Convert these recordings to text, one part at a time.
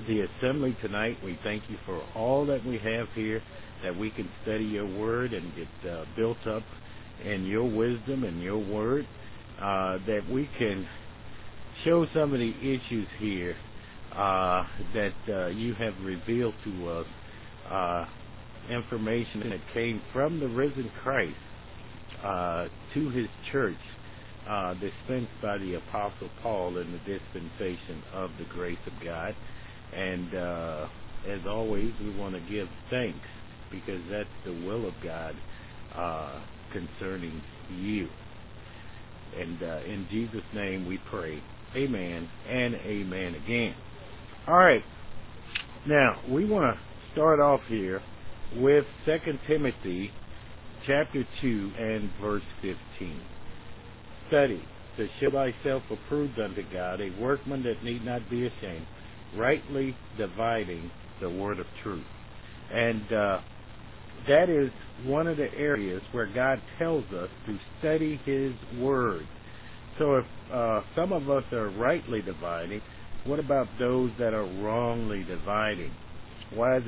the assembly tonight. We thank you for all that we have here, that we can study your word and get built up in your wisdom and your word, that we can show some of the issues here that you have revealed to us, information that came from the risen Christ to his church, dispensed by the Apostle Paul in the dispensation of the grace of God. And as always, we want to give thanks, because that's the will of God concerning you. And in Jesus' name we pray. Amen and amen again. All right. Now, we want to start off here with 2 Timothy chapter 2 and verse 15. Study to show thyself approved unto God, a workman that need not be ashamed, rightly dividing the word of truth. And that is one of the areas where God tells us to study his word. So if some of us are rightly dividing, what about those that are wrongly dividing? Why is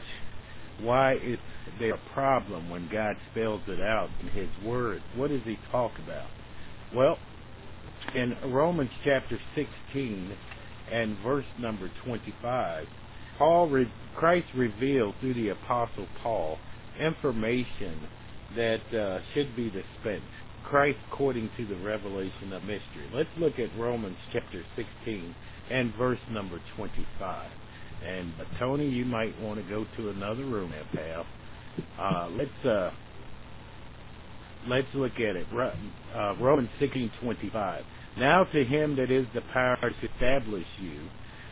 there a problem when God spells it out in his word? What does he talk about? Well, in Romans chapter 16 and verse number 25, Christ revealed through the Apostle Paul information that should be dispensed. Christ according to the revelation of mystery. Let's look at Romans chapter 16 and verse number 25. And Tony, you might want to go to another room there, pal. Let's look at it. Romans 16:25. Now to him that is the power to establish you,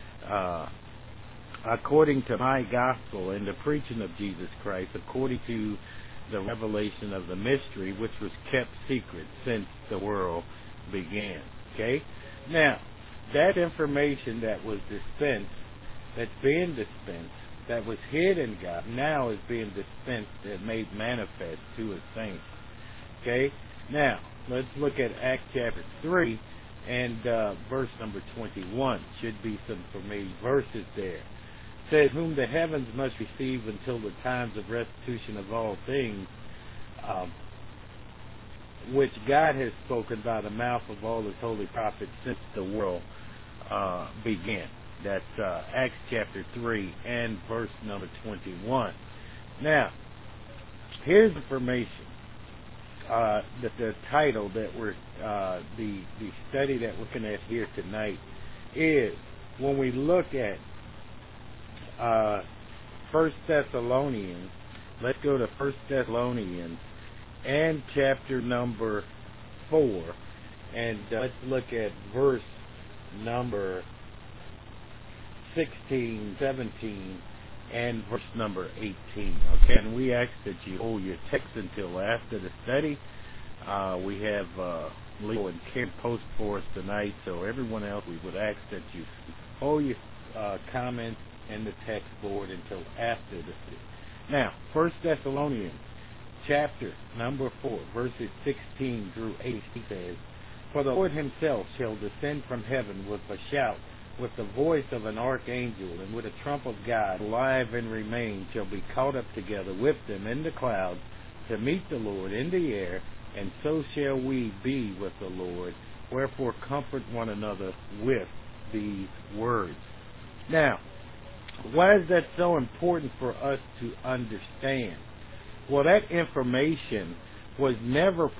according to my gospel and the preaching of Jesus Christ, according to the revelation of the mystery which was kept secret since the world began. Okay? Now, that information that was dispensed, that's being dispensed, that was hid in God, now is being dispensed and made manifest to his saints. Okay? Now, let's look at Acts chapter 3 and verse number 21. Should be some familiar verses there. It says, whom the heavens must receive until the times of restitution of all things, which God has spoken by the mouth of all his holy prophets since the world began. That's Acts chapter 3 and verse number 21. Now, here's information. The title that we're the study that we're going to have here tonight is, when we look at 1 Thessalonians, let's go to 1 Thessalonians and chapter number 4, and let's look at verse number 16, 17, and verse number 18. Okay, and we ask that you hold your text until after the study. We have Leo and Kim post for us tonight, so everyone else, we would ask that you hold your comments in the text board until after the study. Now, 1 Thessalonians chapter number 4, verses 16 through 18 says, for the Lord himself shall descend from heaven with a shout, with the voice of an archangel, and with a trump of God. Alive and remain shall be caught up together with them in the clouds to meet the Lord in the air, and so shall we be with the Lord. Wherefore comfort one another with these words. Now, why is that so important for us to understand? Well, that information was never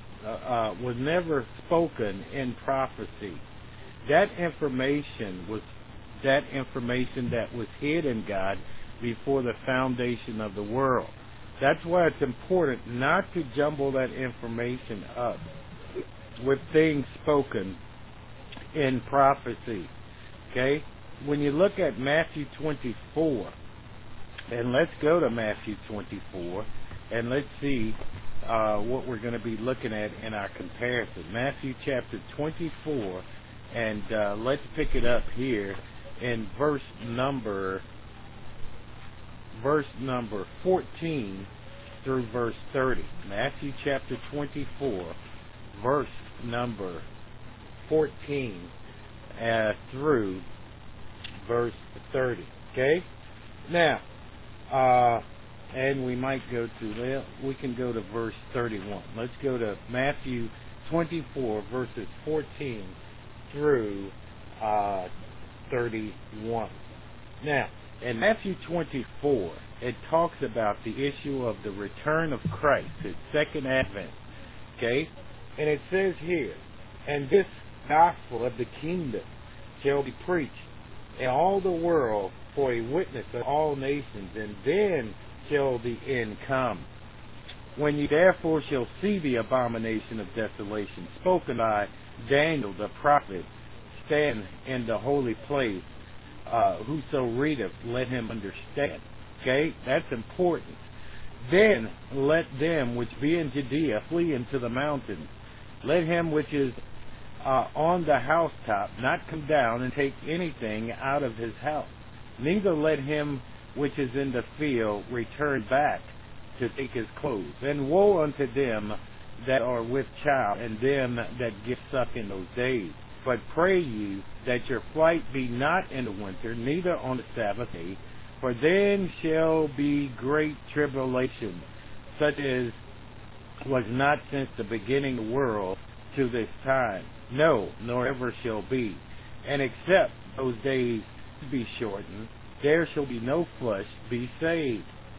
spoken in prophecy. That information that was hid in God before the foundation of the world. That's why it's important not to jumble that information up with things spoken in prophecy. Okay? When you look at Matthew 24, and let's go to Matthew 24, and let's see what we're going to be looking at in our comparison. Matthew chapter 24, and let's pick it up here in verse number 14 through verse 30. Matthew chapter 24, verse number 14 through verse 30. Okay? Now, and we might go to, well, we can go to verse 31. Let's go to Matthew 24, verses 14 through 31. Now, in Matthew 24, it talks about the issue of the return of Christ, his second advent. Okay? And it says here, and this gospel of the kingdom shall be preached in all the world for a witness of all nations, and then shall the end come. When you therefore shall see the abomination of desolation spoken by Daniel the prophet stand in the holy place, whoso readeth, let him understand. Okay? That's important. Then let them which be in Judea flee into the mountains. Let him which is on the housetop not come down and take anything out of his house. Neither let him which is in the field return back to take his clothes. And woe unto them that are with child, and them that give suck in those days. But pray ye that your flight be not in the winter, neither on the Sabbath day, for then shall be great tribulation, such as was not since the beginning of the world to this time, no, nor ever shall be. And except those days be shortened, there shall be no flesh be saved.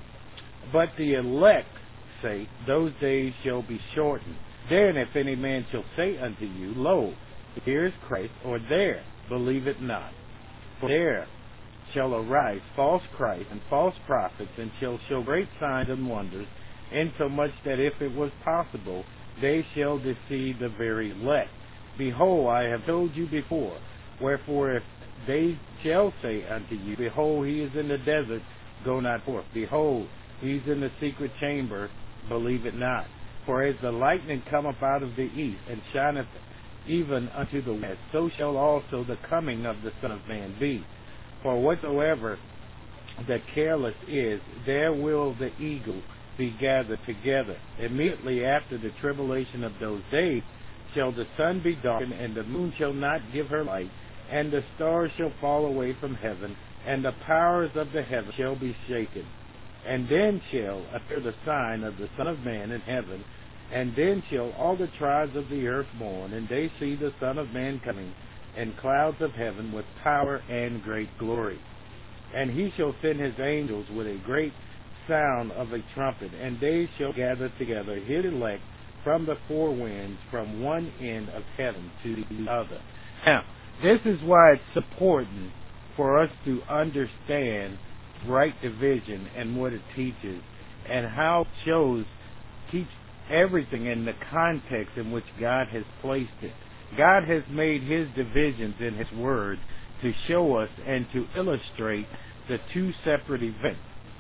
But the elect say, those days shall be shortened. Then if any man shall say unto you, Lo, here is Christ, or there, believe it not. For there shall arise false Christ and false prophets, and shall show great signs and wonders, insomuch that if it was possible, they shall deceive the very elect. Behold, I have told you before. Wherefore, if they shall say unto you, Behold, he is in the desert, go not forth. Behold, he is in the secret chamber, believe it not. For as the lightning cometh out of the east, and shineth even unto the west, so shall also the coming of the Son of Man be. For whatsoever the careless is, there will the eagle be gathered together. Immediately after the tribulation of those days shall the sun be darkened, and the moon shall not give her light, and the stars shall fall away from heaven, and the powers of the heaven shall be shaken. And then shall appear the sign of the Son of Man in heaven, and then shall all the tribes of the earth mourn, and they see the Son of Man coming in clouds of heaven with power and great glory. And he shall send his angels with a great sound of a trumpet, and they shall gather together his elect from the four winds, from one end of heaven to the other. Now, this is why it's important for us to understand right division and what it teaches, and how it teach everything in the context in which God has placed it. God has made his divisions in his word to show us and to illustrate the two separate events.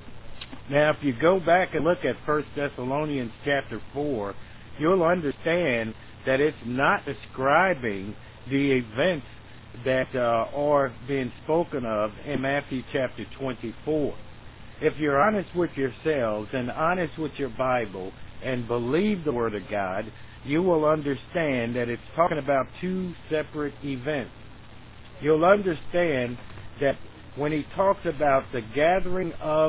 Now, if you go back and look at 1 Thessalonians chapter 4, you'll understand that it's not describing the events that are being spoken of in Matthew chapter 24. If you're honest with yourselves and honest with your Bible and believe the Word of God, you will understand that it's talking about two separate events. You'll understand that when he talks about the gathering of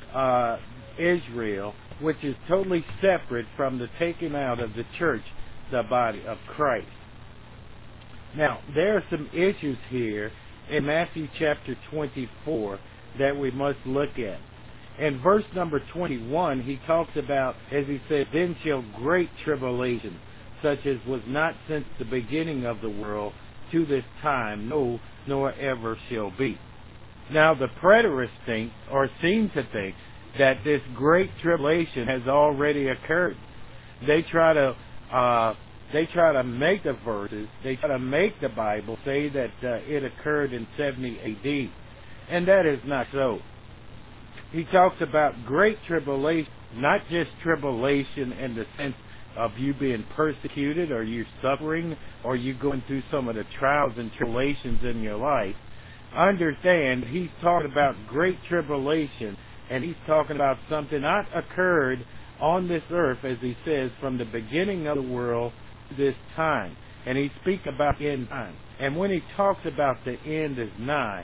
Israel, which is totally separate from the taking out of the church, the body of Christ. Now, there are some issues here in Matthew chapter 24 that we must look at. In verse number 21, he talks about, as he said, then shall great tribulation, such as was not since the beginning of the world to this time, no, nor ever shall be. Now, the preterists think, or seem to think, that this great tribulation has already occurred. They try to make the verses, they try to make the Bible say that it occurred in 70 A.D., and that is not so. He talks about great tribulation, not just tribulation in the sense of you being persecuted, or you suffering, or you going through some of the trials and tribulations in your life. Understand, he's talking about great tribulation, and he's talking about something not occurred on this earth, as he says, from the beginning of the world to this time. And he speaks about end time. And when he talks about the end is nigh,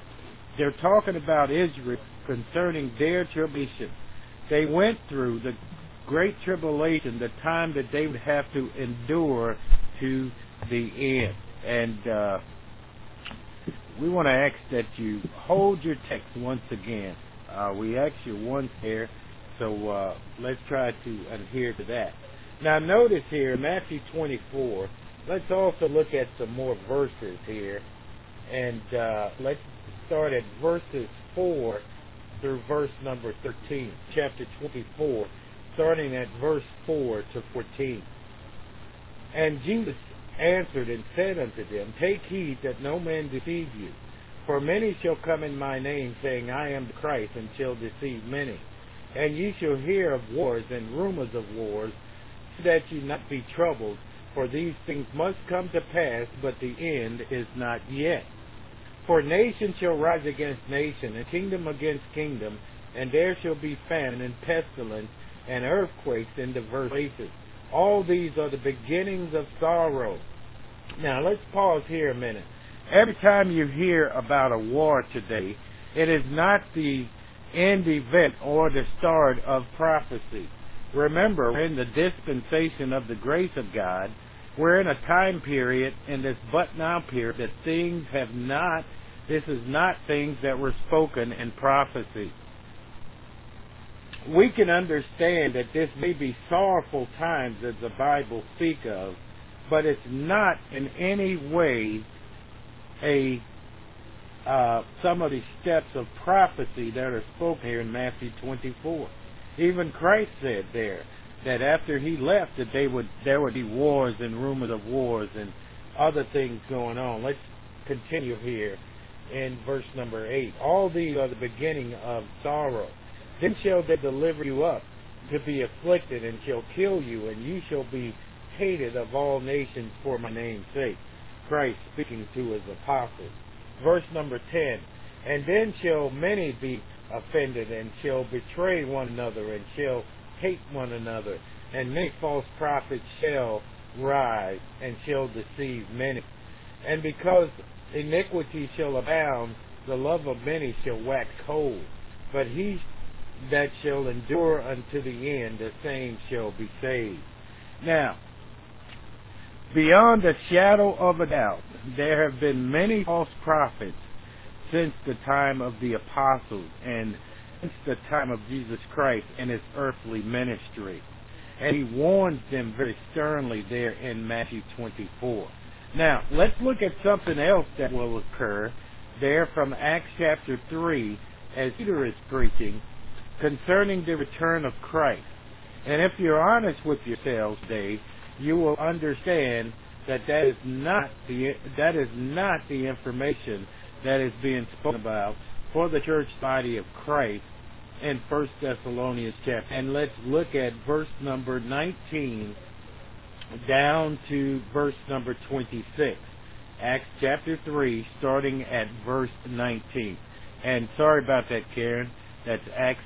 They're talking about Israel concerning their tribulation. They went through the great tribulation, the time that they would have to endure to the end. And we want to ask that you hold your text once again. We asked you once there, so let's try to adhere to that. Now notice here, Matthew 24, let's also look at some more verses here. And let's start at verses 4 through verse number 13. Chapter 24, starting at verse 4 to 14. And Jesus answered and said unto them, Take heed that no man deceive you. For many shall come in my name, saying, I am the Christ, and shall deceive many. And ye shall hear of wars and rumors of wars, that ye not be troubled. For these things must come to pass, but the end is not yet. For nation shall rise against nation, and kingdom against kingdom, and there shall be famine and pestilence and earthquakes in diverse places. All these are the beginnings of sorrow. Now let's pause here a minute. Every time you hear about a war today, it is not the end event or the start of prophecy. Remember, we're in the dispensation of the grace of God. We're in a time period, in this but now period, that this is not things that were spoken in prophecy. We can understand that this may be sorrowful times as the Bible speaks of, but it's not in any way some of the steps of prophecy that are spoken here in Matthew 24. Even Christ said there that after he left that there would be wars and rumors of wars and other things going on. Let's continue here in verse number 8. All these are the beginning of sorrow. Then shall they deliver you up to be afflicted, and shall kill you, and you shall be hated of all nations for my name's sake. Christ speaking to his apostles. Verse number 10. And then shall many be offended, and shall betray one another, and shall hate one another. And many false prophets shall rise, and shall deceive many. And because iniquity shall abound, the love of many shall wax cold. But he that shall endure unto the end, the same shall be saved. Now, beyond a shadow of a doubt, there have been many false prophets since the time of the apostles and since the time of Jesus Christ and his earthly ministry. And he warns them very sternly there in Matthew 24. Now, let's look at something else that will occur there from Acts chapter 3 as Peter is preaching concerning the return of Christ. And if you're honest with yourselves today, you will understand that is not the information that is being spoken about for the church body of Christ in 1 Thessalonians chapter. And let's look at verse number 19 down to verse number 26. Acts chapter 3, starting at verse 19. And sorry about that, Karen. That's Acts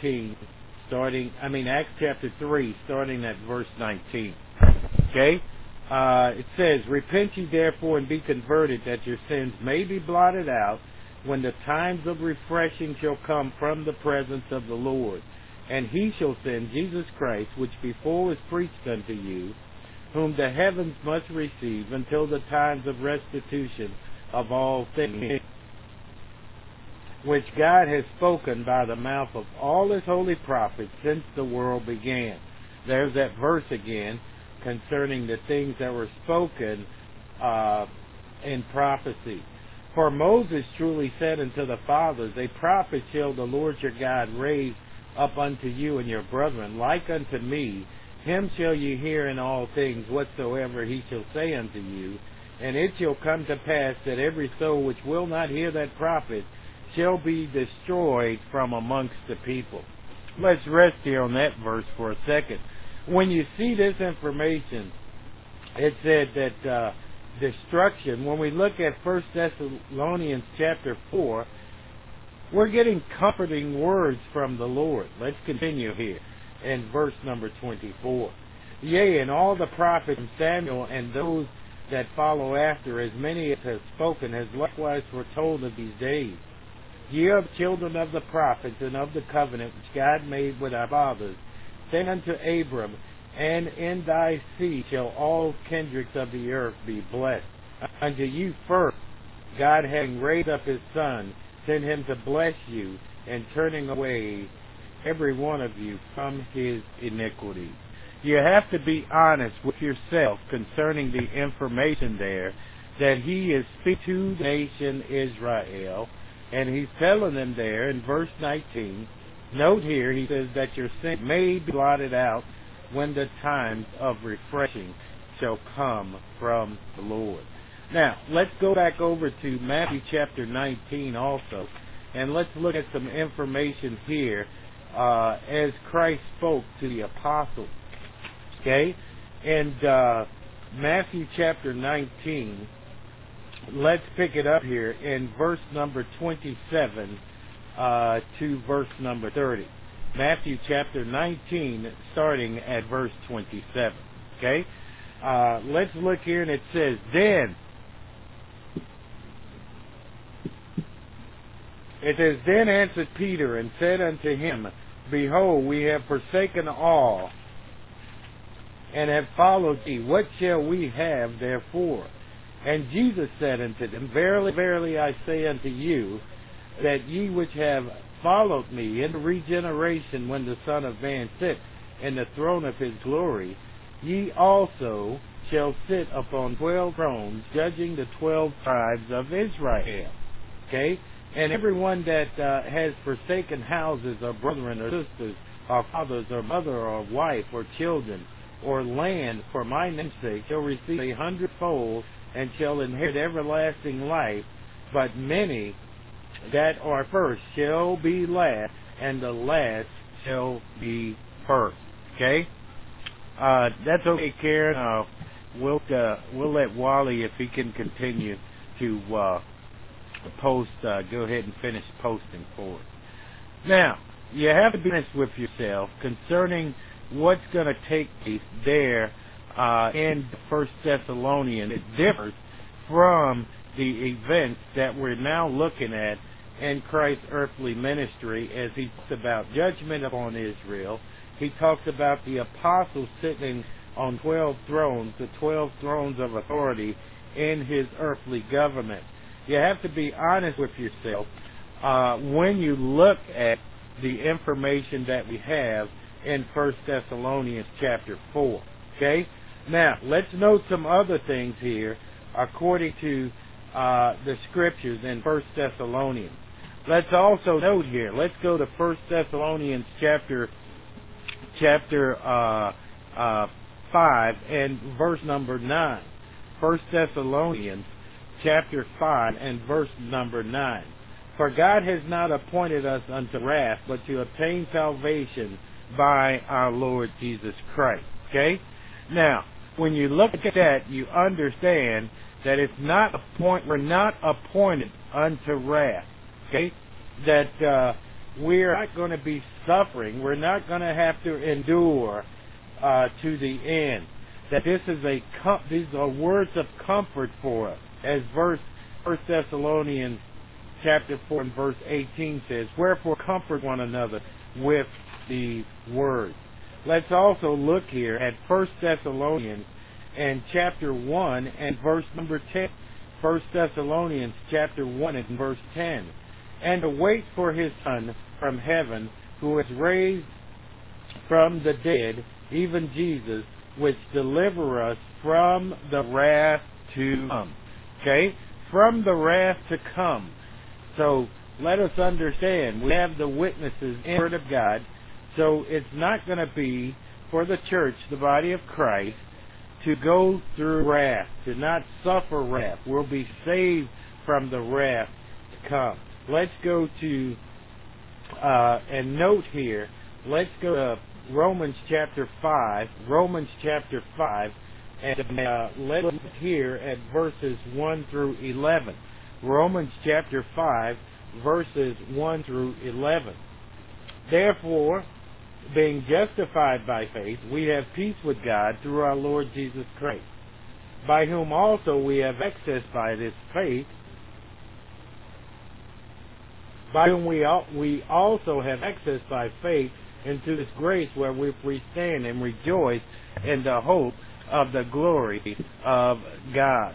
Acts chapter 3, starting at verse 19. Okay? It says, Repent ye therefore and be converted, that your sins may be blotted out, when the times of refreshing shall come from the presence of the Lord. And he shall send Jesus Christ, which before was preached unto you, whom the heavens must receive until the times of restitution of all things, which God has spoken by the mouth of all his holy prophets since the world began. There's that verse again concerning the things that were spoken in prophecy. For Moses truly said unto the fathers, A prophet shall the Lord your God raise up unto you and your brethren, like unto me. Him shall ye hear in all things whatsoever he shall say unto you. And it shall come to pass that every soul which will not hear that prophet shall be destroyed from amongst the people. Let's rest here on that verse for a second. When you see this information, it said that destruction, when we look at 1 Thessalonians chapter 4, we're getting comforting words from the Lord. Let's continue here in verse number 24. Yea, and all the prophets from Samuel and those that follow after, as many as have spoken, has likewise foretold of these days. Ye are children of the prophets and of the covenant which God made with our fathers, saying unto Abram, and in thy seed shall all kindreds of the earth be blessed. Unto you first, God having raised up his Son, sent him to bless you, and turning away every one of you from his iniquity. You have to be honest with yourself concerning the information there that he is speaking to the nation Israel, and he's telling them there in verse 19, note here, he says that your sin may be blotted out when the times of refreshing shall come from the Lord. Now, let's go back over to Matthew chapter 19 also, and let's look at some information here as Christ spoke to the apostles. Okay? And Matthew chapter 19, let's pick it up here in verse number 27 to verse number 30. Matthew chapter 19, starting at verse 27. Okay? Let's look here, and it says, Then answered Peter and said unto him, Behold, we have forsaken all, and have followed thee. What shall we have therefore? And Jesus said unto them, Verily, verily, I say unto you, that ye which have followed me in the regeneration when the Son of Man sit in the throne of his glory, ye also shall sit upon 12 thrones, judging the 12 tribes of Israel. Okay? And everyone that has forsaken houses, or brethren, or sisters, or fathers, or mother, or wife, or children, or land for my name's sake, shall receive 100-fold, and shall inherit everlasting life. But many that are first shall be last, and the last shall be first. Okay? That's okay, Karen. We'll let Wally, if he can continue to post, go ahead and finish posting for it. Now, you have to be honest with yourself concerning what's going to take place there in 1 Thessalonians. It differs from the events that we're now looking at in Christ's earthly ministry, as he talks about judgment upon Israel. He talks about the apostles sitting on 12 thrones, the 12 thrones of authority in his earthly government. You have to be honest with yourself when you look at the information that we have in 1 Thessalonians chapter 4. Okay? Now, let's note some other things here according to the scriptures in 1 Thessalonians. Let's also note here, let's go to 1 Thessalonians chapter 5 and verse number 9. 1 Thessalonians chapter 5 and verse number 9. For God has not appointed us unto wrath, but to obtain salvation by our Lord Jesus Christ. Okay? Now, when you look at that, you understand that we're not appointed unto wrath. Okay? That we're not going to be suffering. We're not going to have to endure to the end. That these are words of comfort for us. As 1 Thessalonians chapter 4 and verse 18 says, Wherefore comfort one another with the word. Let's also look here at 1 Thessalonians and chapter 1 and verse number 10. 1 Thessalonians chapter 1 and verse 10. And to wait for his Son from heaven, who is raised from the dead, even Jesus, which deliver us from the wrath to come. Okay? From the wrath to come. So, let us understand, we have the witnesses in the Word of God, so it's not going to be for the church, the body of Christ, to go through wrath, to not suffer wrath. We'll be saved from the wrath to come. Let's go to, and note here, let's go to Romans chapter 5, and let's look here at verses 1 through 11. Romans chapter 5, verses 1 through 11. Therefore, being justified by faith, we have peace with God through our Lord Jesus Christ, by whom also we have access by this faith by whom we also have access by faith into this grace wherewith we stand and rejoice in the hope of the glory of God.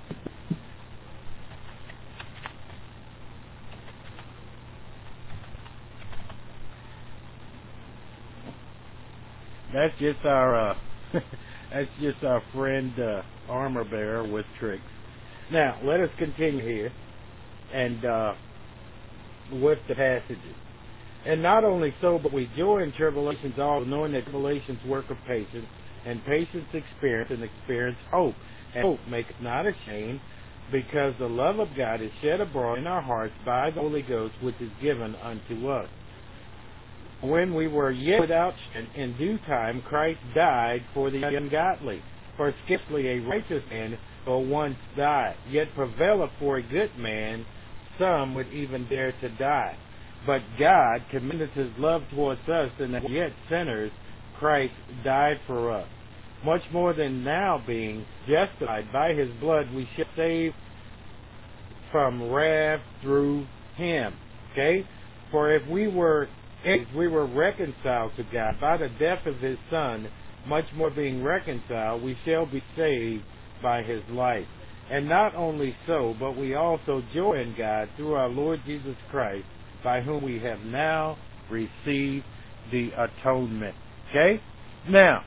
That's just our that's just our friend armor bearer with tricks. Now let us continue here and with the passages. And not only so, but we joy in tribulations also, knowing that tribulations work of patience, and patience experience, and experience hope. And hope maketh not ashamed, because the love of God is shed abroad in our hearts by the Holy Ghost, which is given unto us. When we were yet without sin, in due time Christ died for the ungodly. For scarcely a righteous man will once die, yet prevaileth for a good man, some would even dare to die. But God commendeth his love towards us, in that yet sinners, Christ died for us. Much more than now, being justified by his blood, we shall save from wrath through him. Okay? For if we were reconciled to God by the death of his Son, much more being reconciled, we shall be saved by his life. And not only so, but we also joy in God through our Lord Jesus Christ, by whom we have now received the atonement. Okay? Now,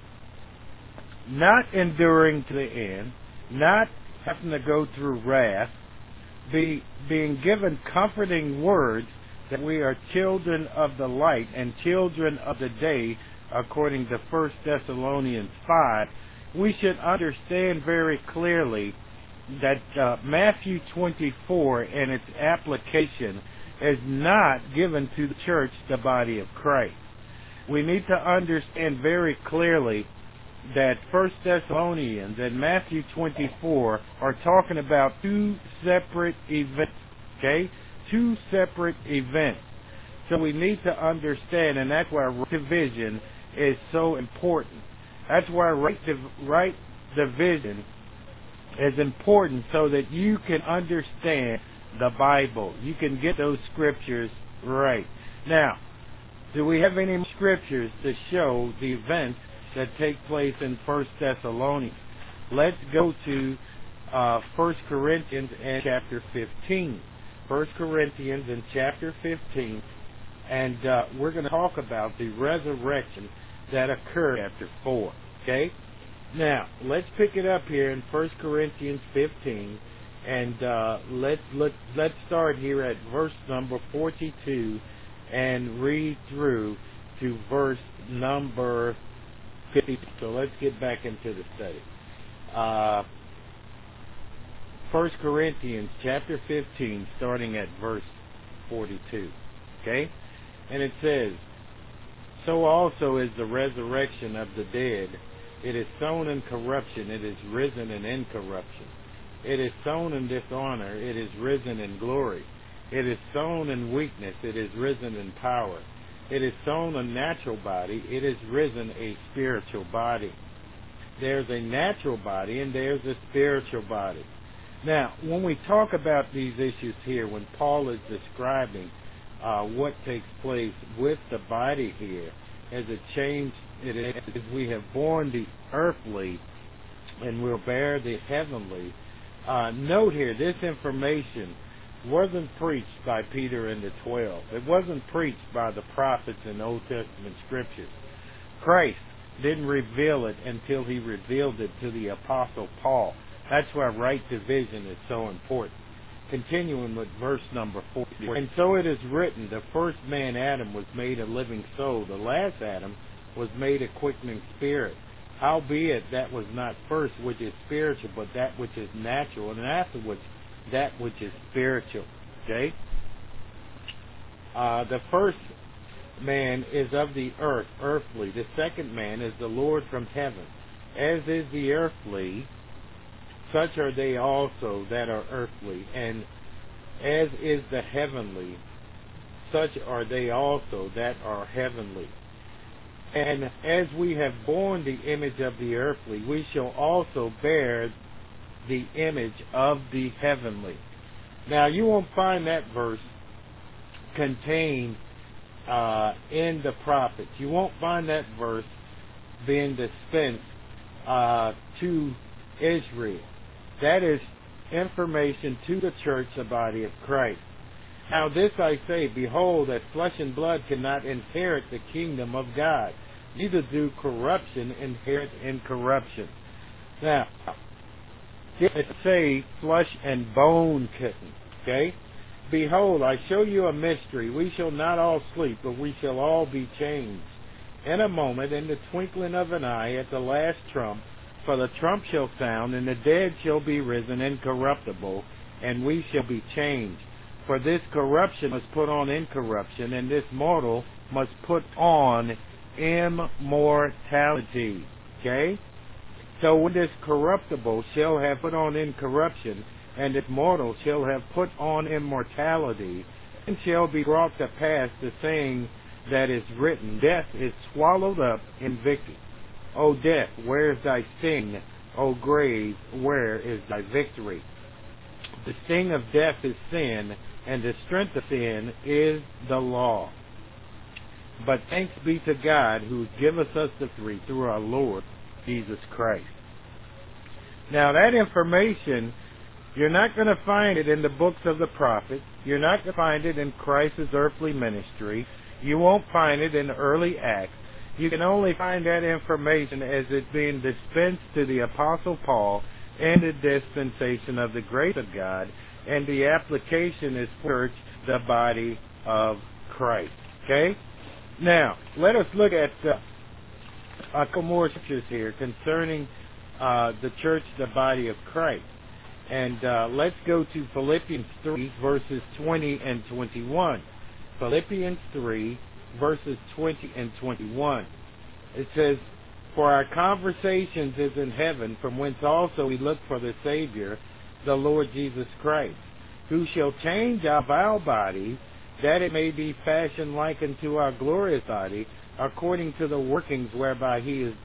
not enduring to the end, not having to go through wrath, being given comforting words that we are children of the light and children of the day, according to 1 Thessalonians 5, we should understand very clearly that Matthew 24 and its application is not given to the church, the body of Christ. We need to understand very clearly that 1 Thessalonians and Matthew 24 are talking about two separate events. Okay? Two separate events. So we need to understand, and that's why right division is so important. That's why right division is important, so that you can understand the Bible. You can get those scriptures right. Now, do we have any scriptures to show the events that take place in 1 Thessalonians? Let's go to 1 Corinthians and chapter 15. 1 Corinthians in chapter 15, and we're going to talk about the resurrection that occurred after 4. Okay? Now, let's pick it up here in 1 Corinthians 15, and let's start here at verse number 42 and read through to verse number 50. So let's get back into the study. 1 Corinthians chapter 15, starting at verse 42. Okay? And it says, so also is the resurrection of the dead. It is sown in corruption, it is risen in incorruption. It is sown in dishonor, it is risen in glory. It is sown in weakness, it is risen in power. It is sown a natural body, it is risen a spiritual body. There's a natural body and there's a spiritual body. Now, when we talk about these issues here, when Paul is describing what takes place with the body here, as it changed, it is we have borne the earthly and will bear the heavenly. Note here, this information wasn't preached by Peter and the 12. It wasn't preached by the prophets in Old Testament scriptures. Christ didn't reveal it until he revealed it to the Apostle Paul. That's why right division is so important. Continuing with verse number 4. And so it is written, the first man, Adam, was made a living soul. The last Adam was made a quickening spirit. Howbeit that was not first which is spiritual, but that which is natural, and afterwards that which is spiritual. Okay? The first man is of the earth, earthly. The second man is the Lord from heaven. As is the earthly, such are they also that are earthly, and as is the heavenly, such are they also that are heavenly. And as we have borne the image of the earthly, we shall also bear the image of the heavenly. Now, you won't find that verse contained in the prophets. You won't find that verse being dispensed to Israel. That is information to the church, the body of Christ. Now this I say, behold, that flesh and blood cannot inherit the kingdom of God, neither do corruption inherit incorruption. Now, it say flesh and bone couldn't, okay? Behold, I show you a mystery. We shall not all sleep, but we shall all be changed. In a moment, in the twinkling of an eye, at the last trump, for the trump shall sound, and the dead shall be risen incorruptible, and we shall be changed. For this corruption must put on incorruption, and this mortal must put on immortality. Okay? So when this corruptible shall have put on incorruption, and this mortal shall have put on immortality, then shall be brought to pass the saying that is written, death is swallowed up in victory. O death, where is thy sting? O grave, where is thy victory? The sting of death is sin, and the strength of sin is the law. But thanks be to God who giveth us the victory through our Lord Jesus Christ. Now that information, you're not going to find it in the books of the prophets. You're not going to find it in Christ's earthly ministry. You won't find it in the early Acts. You can only find that information as it being dispensed to the Apostle Paul in the dispensation of the grace of God, and the application is church, the body of Christ. Okay? Now, let us look at a couple more scriptures here concerning the church, the body of Christ. And let's go to Philippians 3, verses 20 and 21. Philippians 3, verses 20 and 21. It says, for our conversations is in heaven, from whence also we look for the Savior, the Lord Jesus Christ, who shall change our vile body, that it may be fashioned like unto our glorious body, according to the workings whereby he is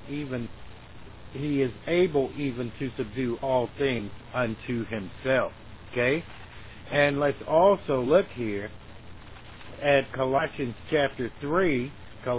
able even to subdue all things unto himself. Okay? And let's also look here at Colossians chapter 3,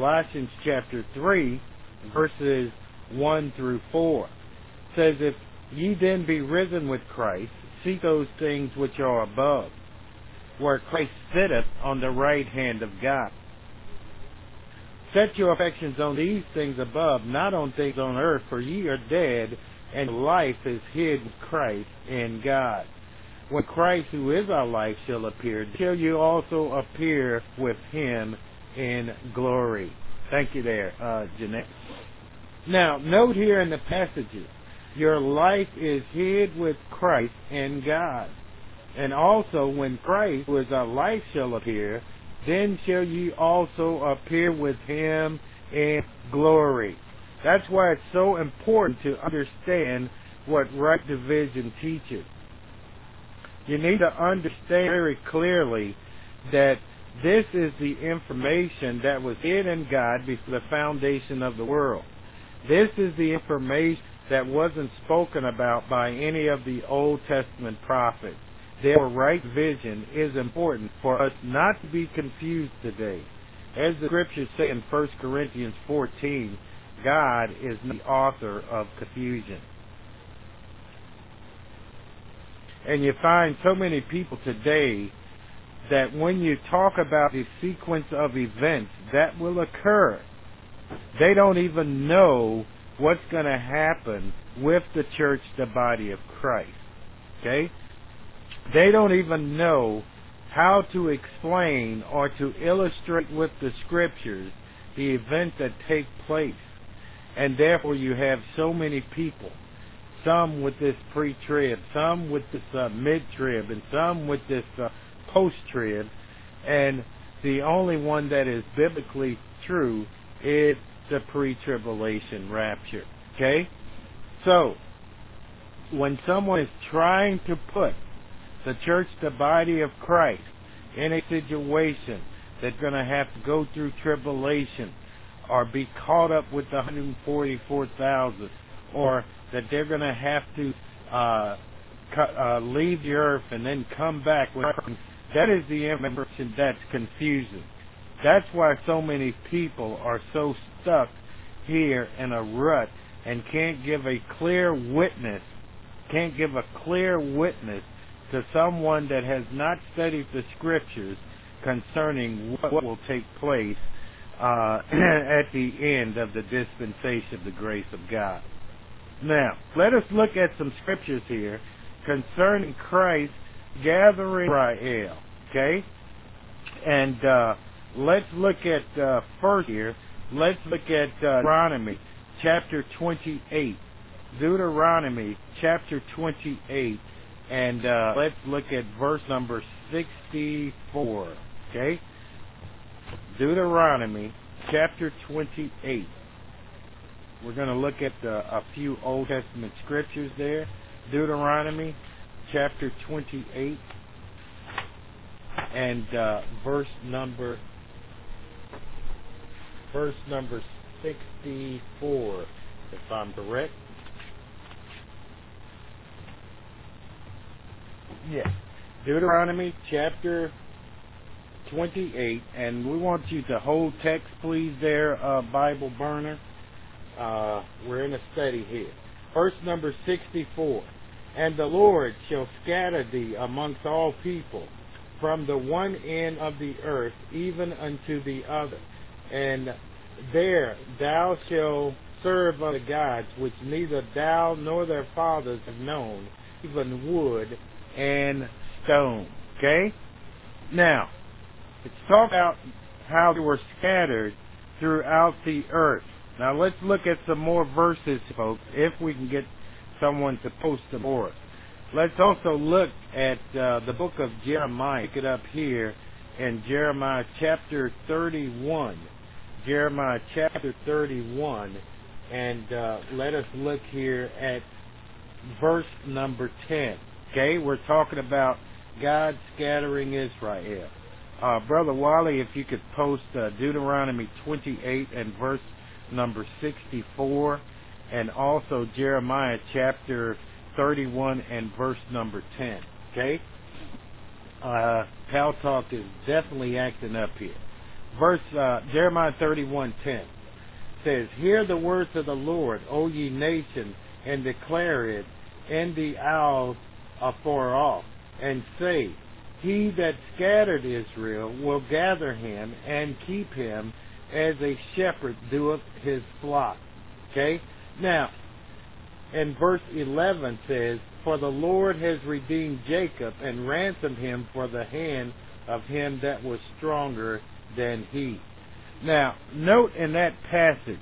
verses 1 through 4. It says, if ye then be risen with Christ, seek those things which are above, where Christ sitteth on the right hand of God. Set your affections on these things above, not on things on earth, for ye are dead, and life is hid with Christ in God. When Christ, who is our life, shall appear, shall you also appear with him in glory. Thank you there, Jeanette. Now, note here in the passages, your life is hid with Christ in God. And also, when Christ, who is our life, shall appear, then shall ye also appear with him in glory. That's why it's so important to understand what right division teaches. You need to understand very clearly that this is the information that was hid in God before the foundation of the world. This is the information that wasn't spoken about by any of the Old Testament prophets. Therefore, right vision is important for us not to be confused today. As the scriptures say in 1 Corinthians 14, God is the author of confusion. And you find so many people today that when you talk about the sequence of events that will occur, they don't even know what's going to happen with the church, the body of Christ. Okay? They don't even know how to explain or to illustrate with the scriptures the events that take place. And therefore you have so many people, some with this pre-trib, some with this mid-trib, and some with this post-trib. And the only one that is biblically true is the pre-tribulation rapture. Okay? So, when someone is trying to put the church, the body of Christ, in a situation that's going to have to go through tribulation or be caught up with the 144,000, or that they're going to have to leave the earth and then come back with That is the information that's confusing. That's why so many people are so stuck here in a rut and can't give a clear witness, to someone that has not studied the scriptures concerning what will take place at the end of the dispensation of the grace of God. Now, let us look at some scriptures here concerning Christ gathering Israel. Okay? And let's look at first here. Let's look at Deuteronomy chapter 28. Deuteronomy chapter 28. And let's look at verse number 64. Okay? Deuteronomy chapter 28. We're going to look at a few Old Testament scriptures there. Deuteronomy chapter 28 and verse number 64, if I'm correct. Yes. Deuteronomy chapter 28, and we want you to hold text, please, there, Bible burner. We're in a study here. Verse number 64. And the Lord shall scatter thee amongst all people, from the one end of the earth even unto the other. And there thou shalt serve other gods, which neither thou nor their fathers have known, even wood and stone. Okay? Now, it's talking about how they were scattered throughout the earth. Now let's look at some more verses, folks, if we can get someone to post them for us. Let's also look at the book of Jeremiah. Pick it up here in Jeremiah chapter 31. Jeremiah chapter 31. And let us look here at verse number 10. Okay, we're talking about God scattering Israel. Brother Wally, if you could post Deuteronomy 28 and verse number 64, and also Jeremiah chapter 31 and verse number 10. Okay? Pal Talk is definitely acting up here. Jeremiah 31:10 says, Hear the words of the Lord, O ye nations, and declare it in the isles afar off, and say, He that scattered Israel will gather him and keep him as a shepherd doeth his flock. Okay? Now, and verse 11 says, For the Lord has redeemed Jacob and ransomed him for the hand of him that was stronger than he. Now, note in that passage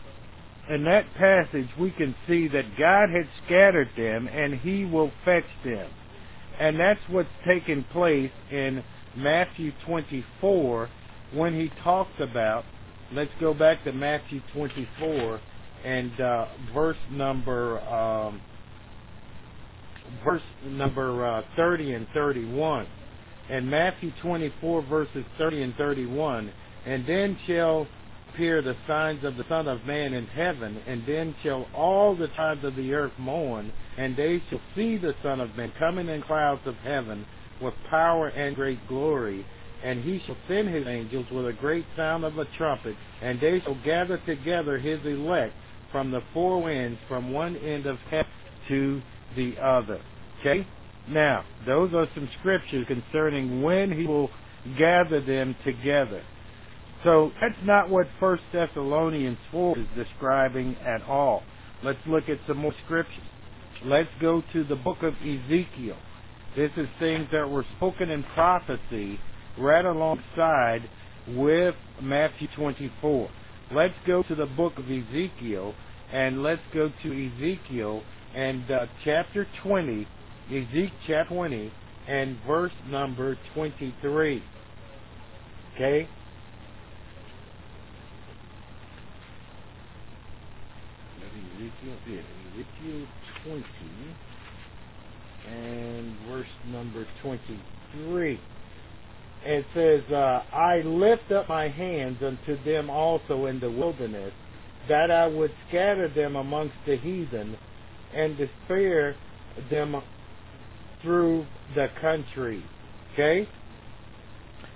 we can see that God had scattered them and he will fetch them. And that's what's taken place in Matthew 24 when he talks about, let's go back to Matthew 24 and verse number 30 and 31. And Matthew 24 verses 30 and 31. And then shall appear the signs of the Son of Man in heaven, and then shall all the tribes of the earth mourn, and they shall see the Son of Man coming in clouds of heaven with power and great glory. And he shall send his angels with a great sound of a trumpet, and they shall gather together his elect from the four winds, from one end of heaven to the other. Okay? Now, those are some scriptures concerning when he will gather them together. So that's not what 1 Thessalonians 4 is describing at all. Let's look at some more scriptures. Let's go to the book of Ezekiel. This is things that were spoken in prophecy right alongside with Matthew 24. Let's go to the book of Ezekiel, and let's go to Ezekiel and chapter 20, Ezekiel chapter 20, and verse number 23. Okay? Ezekiel 20 and verse number 23. It says, I lift up my hands unto them also in the wilderness, that I would scatter them amongst the heathen, and despair them through the country. Okay?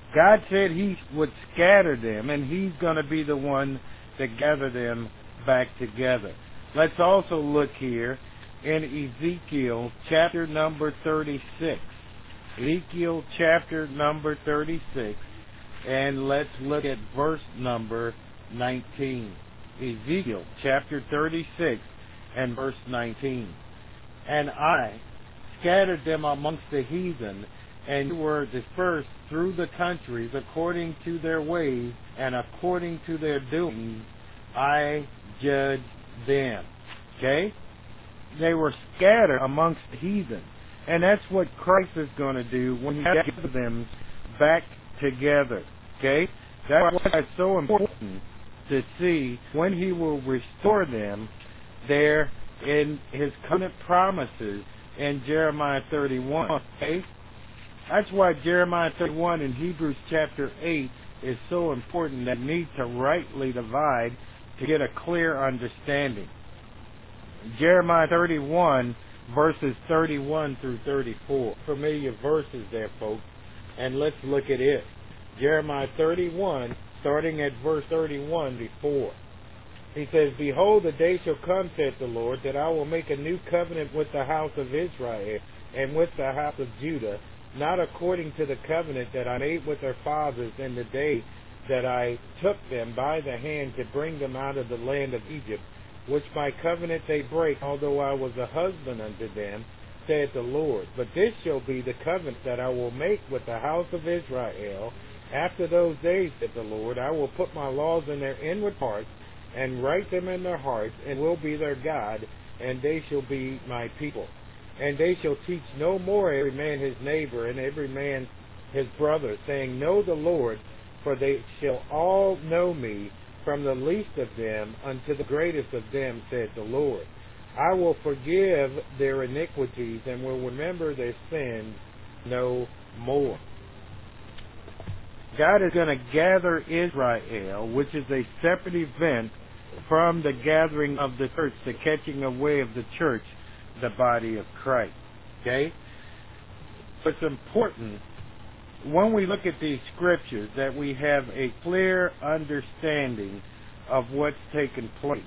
God said He would scatter them, and He's going to be the one to gather them back together. Let's also look here in Ezekiel chapter number 36. Ezekiel chapter number 36, and let's look at verse number 19. Ezekiel chapter 36 and verse 19. And I scattered them amongst the heathen, and were dispersed through the countries according to their ways and according to their doings. I judged them. Okay? They were scattered amongst the heathen. And that's what Christ is going to do when He gathers them back together. Okay? That's why it's so important to see when He will restore them there in His covenant promises in Jeremiah 31. Okay? That's why Jeremiah 31 and Hebrews chapter 8 is so important, that we need to rightly divide to get a clear understanding. Jeremiah 31 verses 31 through 34. Familiar verses there, folks. And let's look at it. Jeremiah 31, starting at verse 31 before. He says, Behold, the day shall come, saith the Lord, that I will make a new covenant with the house of Israel and with the house of Judah, not according to the covenant that I made with their fathers in the day that I took them by the hand to bring them out of the land of Egypt, which my covenant they break, although I was a husband unto them, saith the Lord. But this shall be the covenant that I will make with the house of Israel. After those days, saith the Lord, I will put my laws in their inward parts, and write them in their hearts, and will be their God, and they shall be my people. And they shall teach no more every man his neighbor, and every man his brother, saying, Know the Lord, for they shall all know me, from the least of them unto the greatest of them, saith the Lord. I will forgive their iniquities, and will remember their sins no more. God is going to gather Israel, which is a separate event from the gathering of the church, the catching away of the church, the body of Christ. Okay? It's important when we look at these scriptures that we have a clear understanding of what's taken place.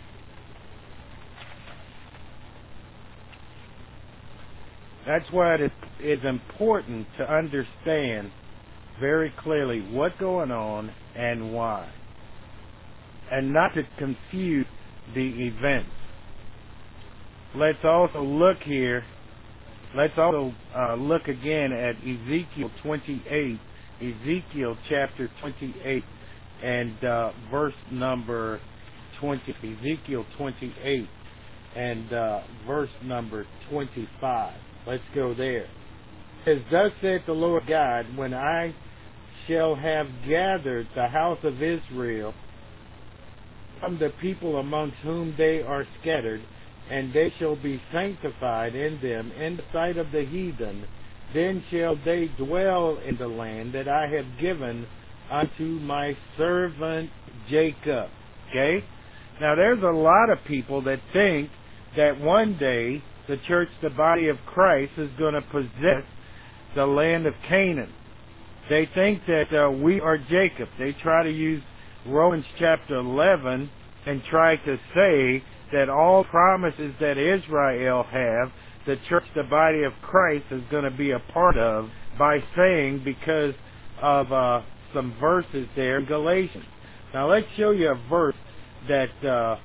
That's why it is important to understand very clearly what's going on and why, and not to confuse the events. Let's also look here. Let's also look again at Ezekiel 28, Ezekiel chapter 28 and verse number 20. Ezekiel 28 and verse number 25. Let's go there. It says, Thus saith the Lord God, when I shall have gathered the house of Israel from the people amongst whom they are scattered, and they shall be sanctified in them in the sight of the heathen, then shall they dwell in the land that I have given unto my servant Jacob. Okay? Now there's a lot of people that think that one day the church, the body of Christ, is going to possess the land of Canaan. They think that we are Jacob. They try to use Romans chapter 11 and try to say that all promises that Israel have, the church, the body of Christ, is going to be a part of, by saying because of some verses there in Galatians. Now let's show you a verse that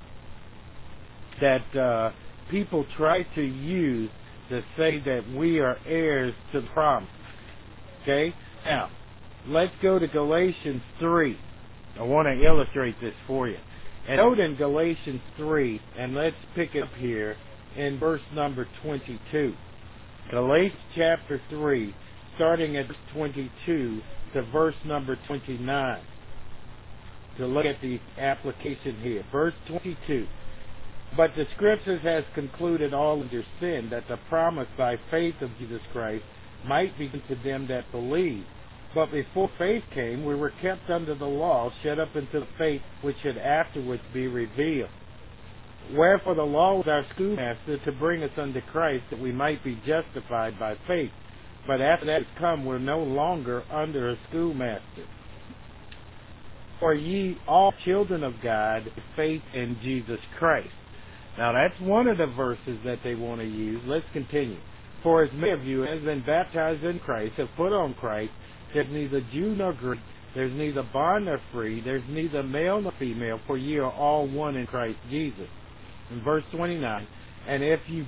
people try to use to say that we are heirs to the promise. Okay? Now, let's go to Galatians 3. I want to illustrate this for you. And note in Galatians 3, and let's pick it up here in verse number 22. Galatians chapter 3, starting at verse 22 to verse number 29. To look at the application here. Verse 22. But the Scriptures has concluded all under sin, that the promise by faith of Jesus Christ might be given to them that believe. But before faith came, we were kept under the law, shut up into the faith which should afterwards be revealed. Wherefore the law was our schoolmaster to bring us unto Christ, that we might be justified by faith. But after that has come, we're no longer under a schoolmaster. For ye all children of God, faith in Jesus Christ. Now that's one of the verses that they want to use. Let's continue. For as many of you as been baptized in Christ have put on Christ, there's neither Jew nor Greek, there's neither bond nor free, there's neither male nor female, for ye are all one in Christ Jesus. In verse 29, and if ye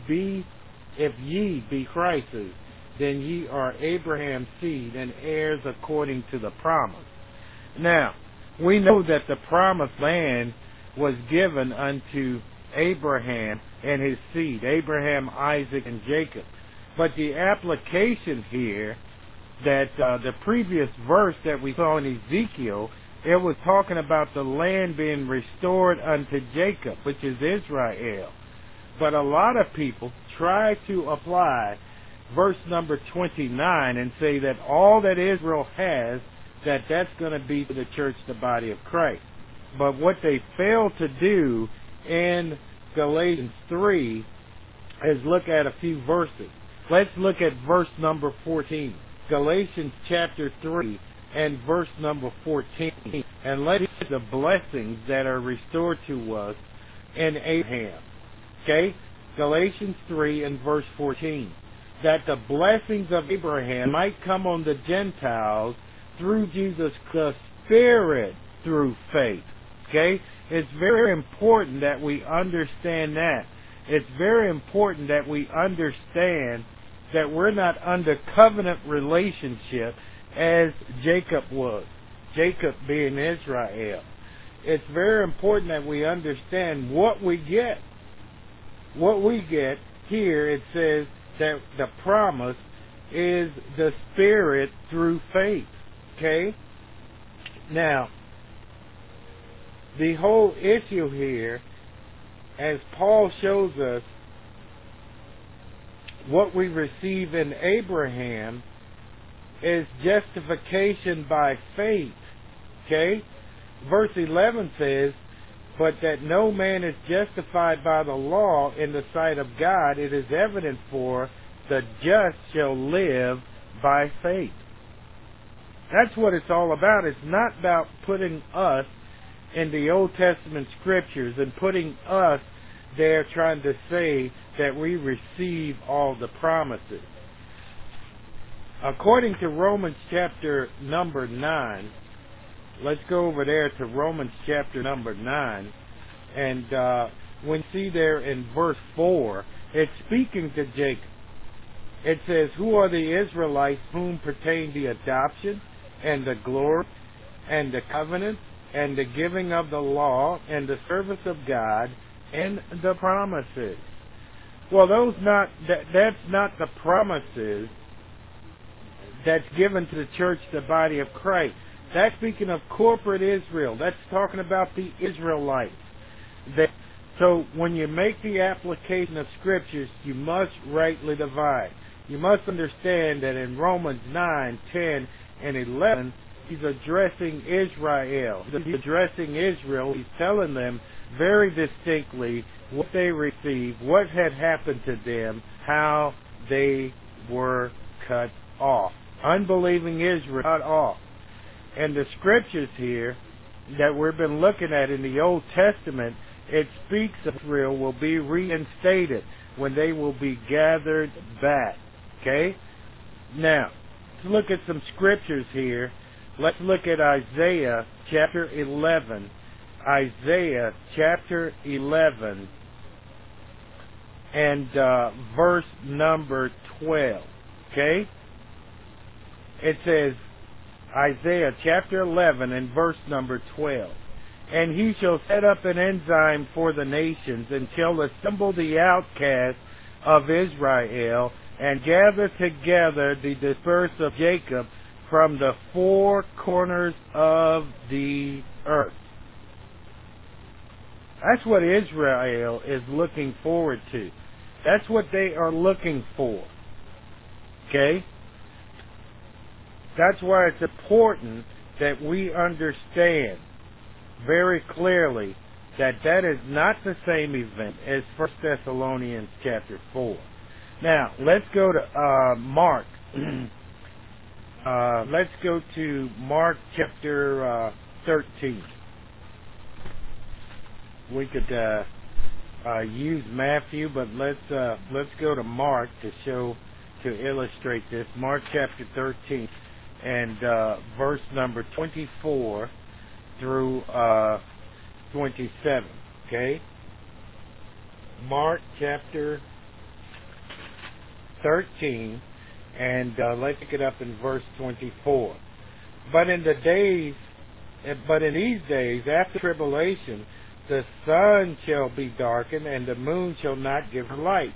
be Christ's, then ye are Abraham's seed and heirs according to the promise. Now, we know that the promised land was given unto Abraham and his seed, Abraham, Isaac, and Jacob. But the application here, that the previous verse that we saw in Ezekiel, it was talking about the land being restored unto Jacob, which is Israel. But a lot of people try to apply verse number 29 and say that all that Israel has, that's going to be to the church, the body of Christ. But what they fail to do in Galatians 3 is look at a few verses. Let's look at verse number 14. Galatians chapter 3 and verse number 14. And let's see the blessings that are restored to us in Abraham. Okay? Galatians 3 and verse 14. That the blessings of Abraham might come on the Gentiles through Jesus the Spirit through faith. Okay? It's very important that we understand that. It's very important that we understand that we're not under covenant relationship as Jacob was. Jacob being Israel. It's very important that we understand what we get. What we get here, it says that the promise is the Spirit through faith. Okay? Now, the whole issue here, as Paul shows us, what we receive in Abraham is justification by faith. Okay? Verse 11 says, but that no man is justified by the law in the sight of God, it is evident for the just shall live by faith. That's what it's all about. It's not about putting us in the Old Testament scriptures and putting us there trying to say that we receive all the promises. According to Romans chapter number 9, let's go over there to Romans chapter number 9, and when you see there in verse 4, it's speaking to Jacob. It says, who are the Israelites whom pertain the adoption and the glory and the covenant and the giving of the law and the service of God and the promises. Well, that's not the promises that's given to the church, the body of Christ. That's speaking of corporate Israel. That's talking about the Israelites. So when you make the application of scriptures, you must rightly divide. You must understand that in Romans 9, 10, and 11, he's addressing Israel. He's addressing Israel. He's telling them very distinctly what they received, what had happened to them, how they were cut off. Unbelieving Israel cut off. And the scriptures here that we've been looking at in the Old Testament, it speaks of Israel will be reinstated when they will be gathered back. Okay? Now, let's look at some scriptures here. Let's look at Isaiah chapter 11. Isaiah chapter 11 and verse number 12. Okay? It says, Isaiah chapter 11 and verse number 12. And he shall set up an ensign for the nations, and shall assemble the outcasts of Israel, and gather together the dispersed of Jacob from the four corners of the earth. That's what Israel is looking forward to. That's what they are looking for. Okay? That's why it's important that we understand very clearly that is not the same event as 1 Thessalonians chapter 4. Now, let's go to Mark Let's go to Mark chapter 13. We could use Matthew, but let's go to Mark to illustrate this. Mark chapter 13 and verse number 24 through 27. Okay, Mark chapter 13, and let's pick it up in verse 24. But in these days after tribulation, the sun shall be darkened, and the moon shall not give her light,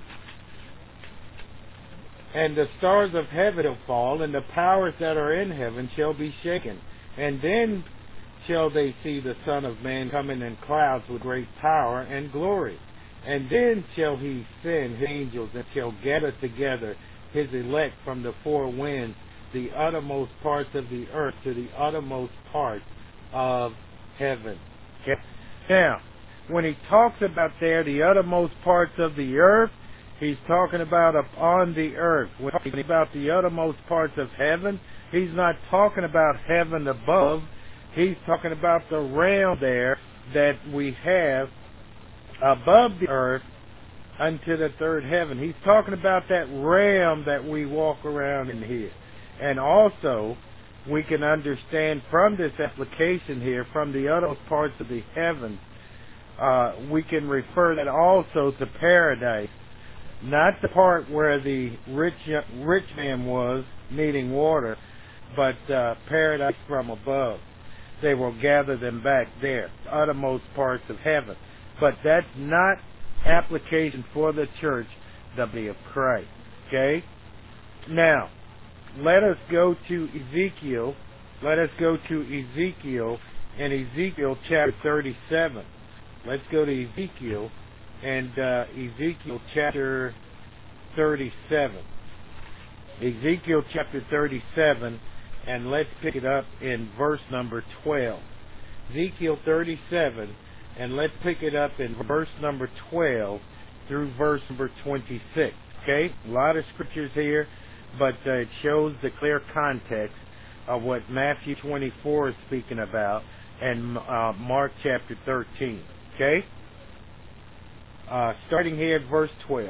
and the stars of heaven shall fall, and the powers that are in heaven shall be shaken. And then shall they see the Son of Man coming in clouds with great power and glory. And then shall he send his angels, and shall gather together his elect from the four winds, the uttermost parts of the earth to the uttermost parts of heaven. Okay. Now, when he talks about there the uttermost parts of the earth, he's talking about upon the earth. When he's talking about the uttermost parts of heaven, he's not talking about heaven above. He's talking about the realm there that we have above the earth unto the third heaven. He's talking about that realm that we walk around in here. And also, we can understand from this application here, from the uttermost parts of the heavens, we can refer that also to paradise. Not the part where the rich man was needing water, but paradise from above. They will gather them back there, the uttermost parts of heaven. But that's not application for the church, the body of Christ. Okay? Now, let us go to Ezekiel. Let us go to Ezekiel in Ezekiel chapter 37. Let's go to Ezekiel and Ezekiel chapter 37. Ezekiel chapter 37, and let's pick it up in verse number 12. Ezekiel 37, and let's pick it up in verse number 12 through verse number 26. Okay? A lot of scriptures here, but it shows the clear context of what Matthew 24 is speaking about and Mark chapter 13. Okay? Starting here at verse 12.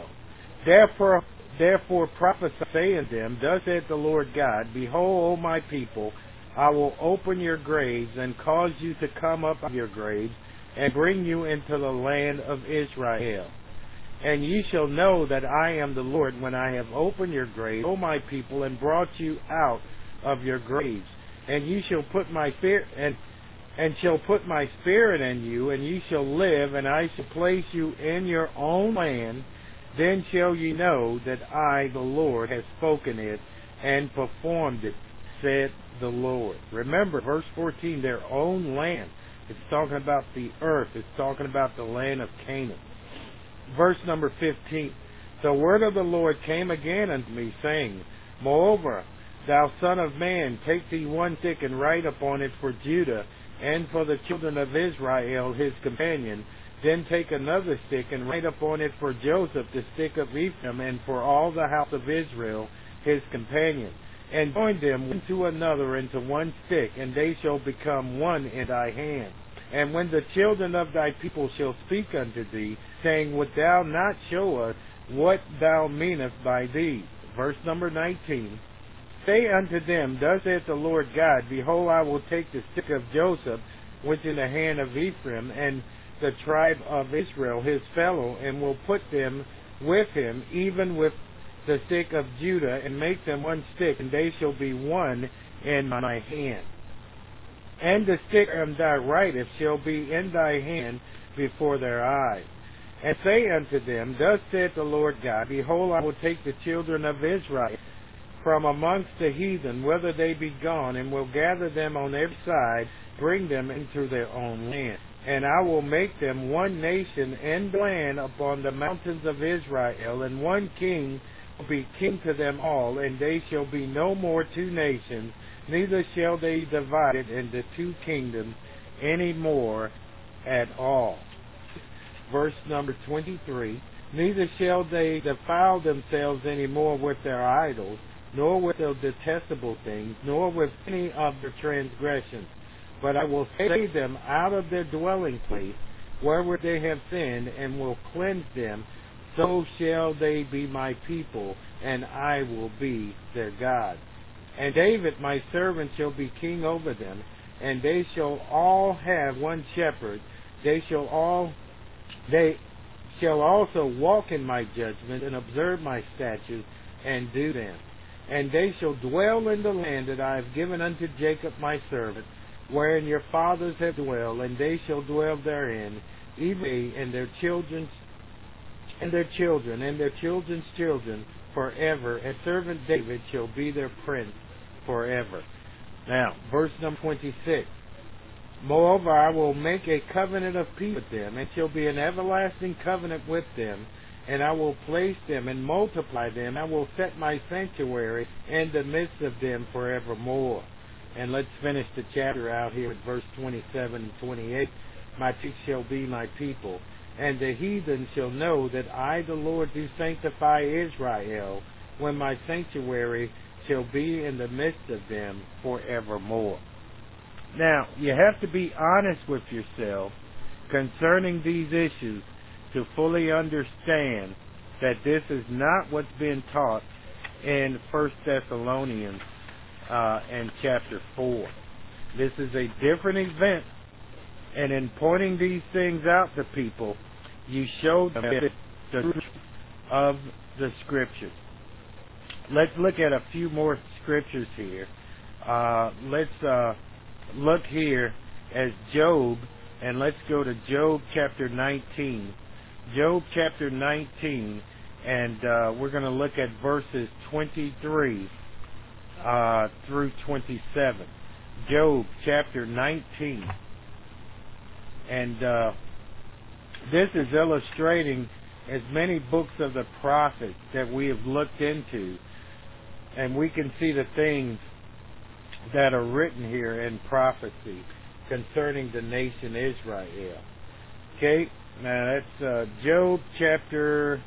Therefore prophesy unto them, thus saith the Lord God, Behold, O my people, I will open your graves and cause you to come up out of your graves and bring you into the land of Israel. And ye shall know that I am the Lord when I have opened your graves, O my people, and brought you out of your graves. And ye shall put my fear and shall put my spirit in you, and ye shall live, and I shall place you in your own land. Then shall ye know that I, the Lord, have spoken it and performed it, said the Lord. Remember, verse 14, their own land. It's talking about the earth. It's talking about the land of Canaan. Verse number 15, the word of the Lord came again unto me, saying, Moreover, thou son of man, take thee one stick and write upon it for Judah, and for the children of Israel his companion. Then take another stick and write upon it for Joseph the stick of Ephraim, and for all the house of Israel his companion. And join them one to another into one stick, and they shall become one in thy hand. And when the children of thy people shall speak unto thee, saying, Wilt thou not show us what thou meanest by these? Verse number 19. Say unto them, Thus saith the Lord God, Behold, I will take the stick of Joseph, which in the hand of Ephraim, and the tribe of Israel his fellow, and will put them with him, even with the stick of Judah, and make them one stick, and they shall be one in my hand. And the stick of thy writeth shall be in thy hand before their eyes. And say unto them, Thus saith the Lord God, Behold, I will take the children of Israel from amongst the heathen, whither they be gone, and will gather them on every side, bring them into their own land. And I will make them one nation in the land upon the mountains of Israel, and one king will be king to them all, and they shall be no more two nations, neither shall they be divided into two kingdoms any more at all. Verse number 23, neither shall they defile themselves any more with their idols, nor with their detestable things, nor with any of their transgressions. But I will save them out of their dwelling place, whereward they have sinned, and will cleanse them. So shall they be my people, and I will be their God. And David my servant shall be king over them, and they shall all have one shepherd. They shall also walk in my judgment, and observe my statutes, and do them. And they shall dwell in the land that I have given unto Jacob my servant, wherein your fathers have dwelled, and they shall dwell therein, even they and their children, and their children, and their children's children, forever. And servant David shall be their prince forever. Now, verse number 26. Moreover, I will make a covenant of peace with them, and shall be an everlasting covenant with them, and I will place them and multiply them. I will set my sanctuary in the midst of them forevermore. And let's finish the chapter out here with verse 27 and 28. My people shall be my people, and the heathen shall know that I, the Lord, do sanctify Israel, when my sanctuary shall be in the midst of them forevermore. Now, you have to be honest with yourself concerning these issues to fully understand that this is not what's being taught in 1 Thessalonians and chapter 4. This is a different event, and in pointing these things out to people, you show them the truth of the Scriptures. Let's look at a few more scriptures here. Let's look here as Job, and let's go to Job chapter 19. Job chapter 19, and we're going to look at verses 23 through 27. Job chapter 19. And this is illustrating as many books of the prophets that we have looked into, and we can see the things that are written here in prophecy concerning the nation Israel. Okay, now that's Job chapter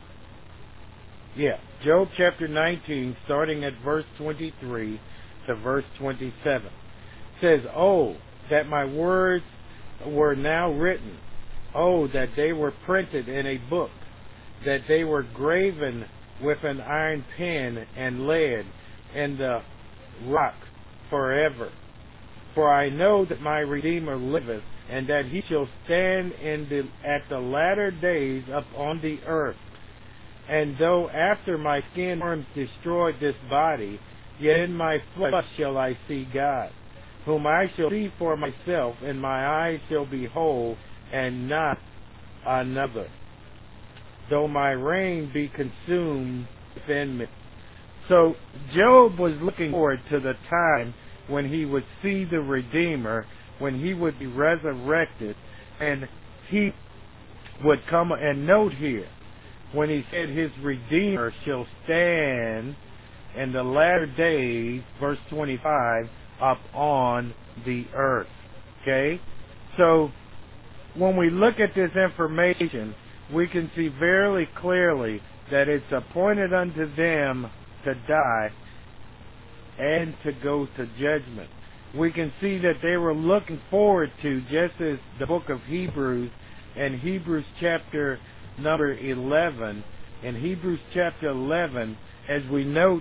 19, starting at verse 23 to verse 27. It says, "Oh, that my words were now written. Oh, that they were printed in a book, that they were graven with an iron pen and lead in the rock forever. For I know that my Redeemer liveth, and that he shall stand at the latter days upon the earth. And though after my skin worms destroyed this body, yet in my flesh shall I see God, whom I shall see for myself, and my eyes shall behold, and not another. Though my reign be consumed within me." So Job was looking forward to the time when he would see the Redeemer, when he would be resurrected, and he would come. And note here, when he said his Redeemer shall stand in the latter days, verse 25, upon the earth. Okay? So when we look at this information, we can see very clearly that it's appointed unto them to die and to go to judgment. We can see that they were looking forward to, just as the book of Hebrews and Hebrews chapter number 11. In Hebrews chapter 11, as we note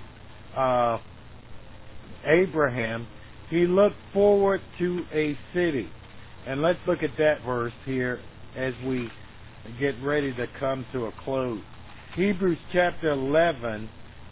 Abraham, he looked forward to a city. And let's look at that verse here as we get ready to come to a close. Hebrews chapter 11,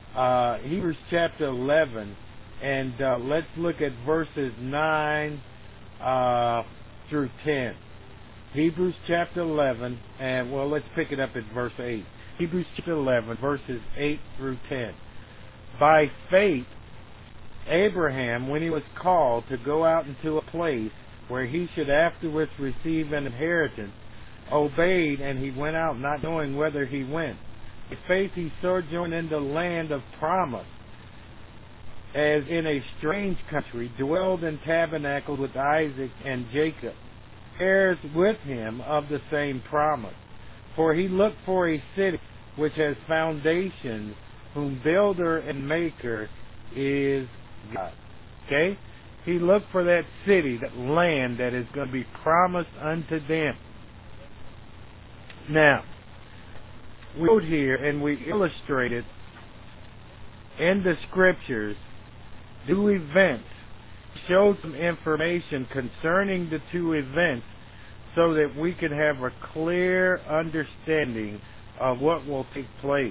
and let's look at verses 9 through 10. Hebrews chapter 11, and let's pick it up at verse 8. Hebrews chapter 11, verses 8 through 10. "By faith, Abraham, when he was called to go out into a place where he should afterwards receive an inheritance, obeyed, and he went out, not knowing whither he went. By faith he sojourned in the land of promise, as in a strange country, dwelled in tabernacles with Isaac and Jacob, heirs with him of the same promise. For he looked for a city which has foundations, whom builder and maker is God. Okay? He looked for that city, that land that is going to be promised unto them. Now, we wrote here and we illustrated in the scriptures two events, showed some information concerning the two events so that we can have a clear understanding of what will take place.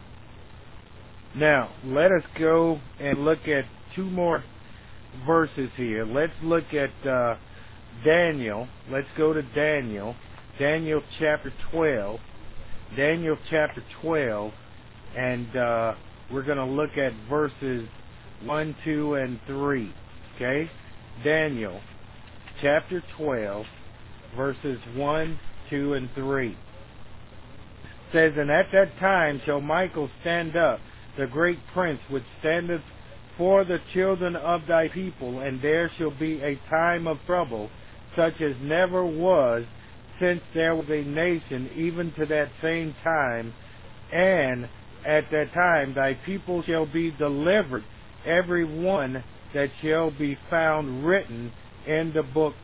Now, let us go and look at two more verses here. Let's look at Daniel. Let's go to Daniel. Daniel chapter 12. Daniel chapter 12. And we're going to look at verses 1, 2, and 3. Okay? Daniel chapter 12, verses 1, 2, and 3. It says, "And at that time shall Michael stand up, the great prince which standeth for the children of thy people, and there shall be a time of trouble, such as never was since there was a nation, even to that same time. And at that time thy people shall be delivered, every one that shall be found written in the book.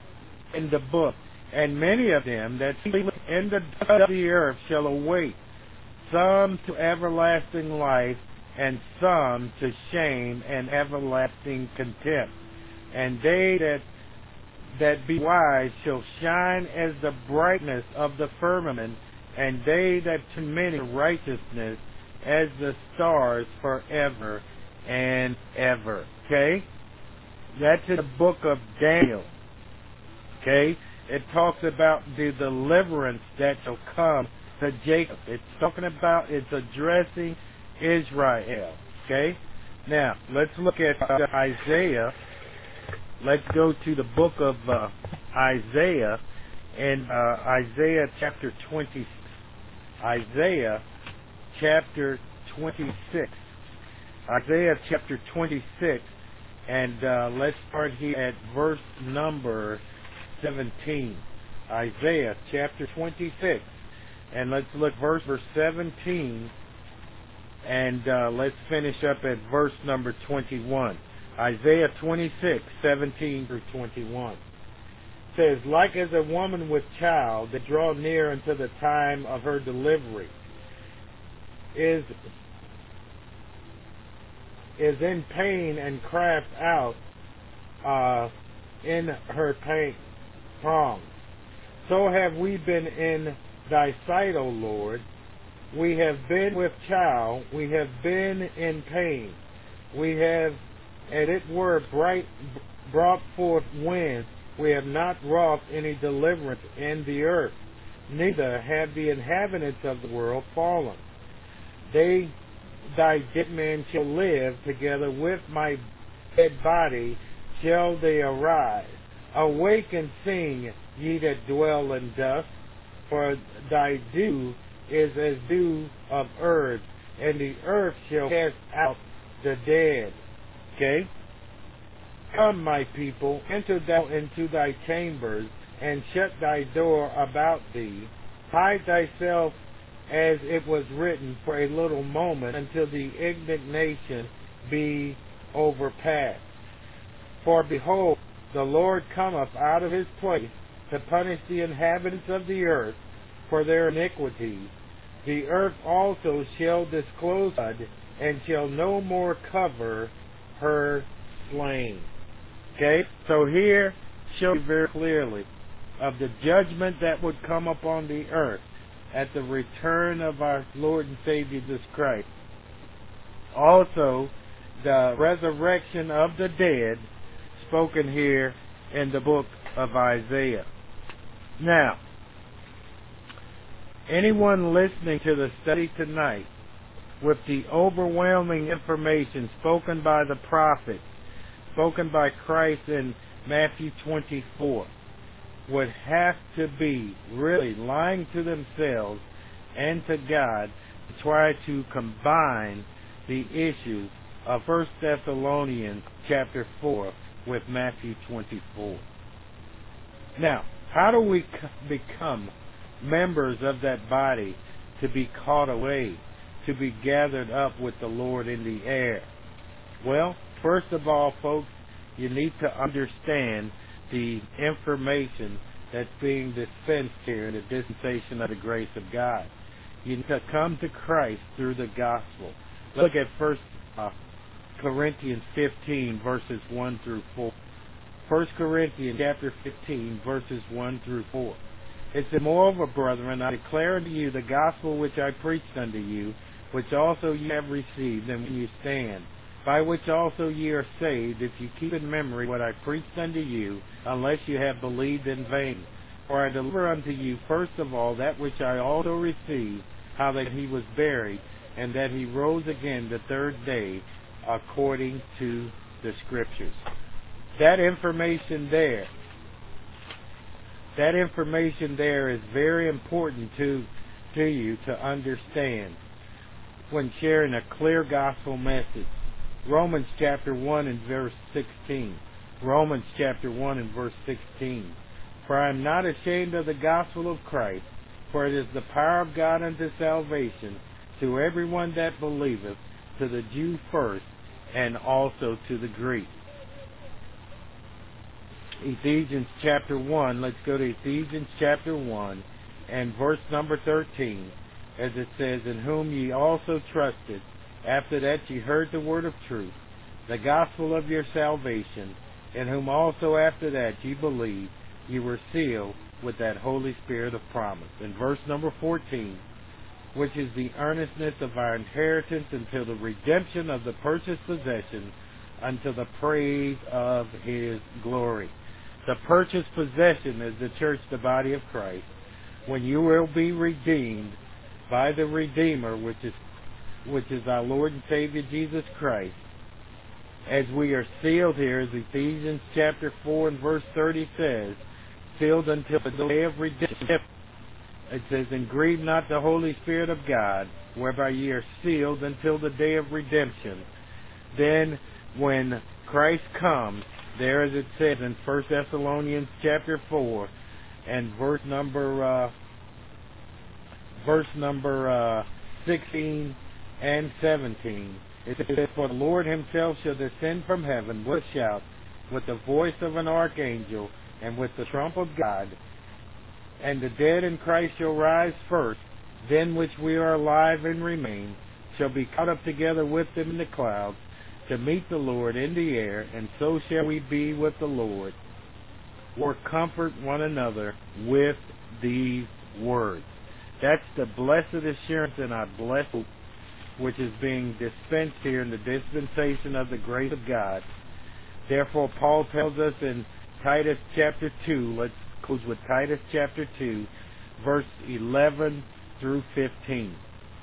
And many of them that sleep in the dust of the earth shall awake, some to everlasting life, and some to shame and everlasting contempt. And they that be wise shall shine as the brightness of the firmament, and they that turn many to righteousness as the stars forever and ever." Okay? That's in the book of Daniel. Okay? It talks about the deliverance that shall come to Jacob. It's talking about, it's addressing Israel. Okay? Now, let's look at Isaiah. Let's go to the book of Isaiah, and Isaiah chapter 26. Isaiah chapter 26. Isaiah chapter 26, and let's start here at verse number 17. Isaiah chapter 26, and let's look verse 17, and let's finish up at verse number 21. Isaiah 26, 17 through 21. Says, "Like as a woman with child that draw near unto the time of her delivery, is in pain and craft out in her pain prongs. So have we been in thy sight, O Lord. We have been with child, we have been in pain. We have, as it were, brought forth winds. We have not wrought any deliverance in the earth, neither have the inhabitants of the world fallen. Thy dead men shall live, together with my dead body shall they arise. Awake and sing, ye that dwell in dust, for thy dew is as dew of earth, and the earth shall cast out the dead." Okay? "Come, my people, enter thou into thy chambers, and shut thy door about thee. Hide thyself, as it was written, for a little moment, until the indignation be overpast. For behold, the Lord cometh out of his place to punish the inhabitants of the earth for their iniquities. The earth also shall disclose blood, and shall no more cover her slain." Okay, so here shows very clearly of the judgment that would come upon the earth at the return of our Lord and Savior Jesus Christ. Also, the resurrection of the dead spoken here in the book of Isaiah. Now, anyone listening to the study tonight, with the overwhelming information spoken by the prophets, spoken by Christ in Matthew 24, would have to be really lying to themselves and to God to try to combine the issues of 1 Thessalonians chapter 4 with Matthew 24. Now, how do we become members of that body to be caught away, to be gathered up with the Lord in the air? Well, first of all, folks, you need to understand the information that's being dispensed here in the dispensation of the grace of God. You need to come to Christ through the gospel. Look at First Corinthians 15, verses 1 through 4. 1 Corinthians chapter 15, verses 1 through 4. It says, Moreover, brethren, I declare unto you the gospel which I preached unto you, which also ye have received, and when you stand, by which also ye are saved, if you keep in memory what I preached unto you, unless you have believed in vain. For I deliver unto you first of all that which I also received, how that he was buried, and that he rose again the third day, according to the Scriptures. That information there is very important to you to understand when sharing a clear gospel message. Romans chapter 1 and verse 16. Romans chapter 1 and verse 16. For I am not ashamed of the gospel of Christ, for it is the power of God unto salvation to everyone that believeth, to the Jew first, and also to the Greek. Ephesians chapter 1, let's go to Ephesians chapter 1 and verse number 13, as it says, In whom ye also trusted, after that ye heard the word of truth, the gospel of your salvation, in whom also after that ye believed, ye were sealed with that Holy Spirit of promise. In verse number 14, which is the earnestness of our inheritance until the redemption of the purchased possession, unto the praise of his glory. The purchased possession is the church, the body of Christ, when you will be redeemed by the Redeemer, which is our Lord and Savior Jesus Christ, as we are sealed here, as Ephesians chapter 4 and verse 30 says, sealed until the day of redemption. It says, And grieve not the Holy Spirit of God, whereby ye are sealed until the day of redemption. Then, when Christ comes, there as it says in 1 Thessalonians chapter 4 and verse number 16 and 17, it says, For the Lord himself shall descend from heaven with a shout, with the voice of an archangel, and with the trump of God, and the dead in Christ shall rise first. Then which we are alive and remain shall be caught up together with them in the clouds, to meet the Lord in the air, and so shall we be with the Lord. Or comfort one another with these words. That's the blessed assurance and our blessed hope, which is being dispensed here in the dispensation of the grace of God. Therefore, Paul tells us in Titus chapter 2, let's close with Titus chapter 2, verse 11 through 15.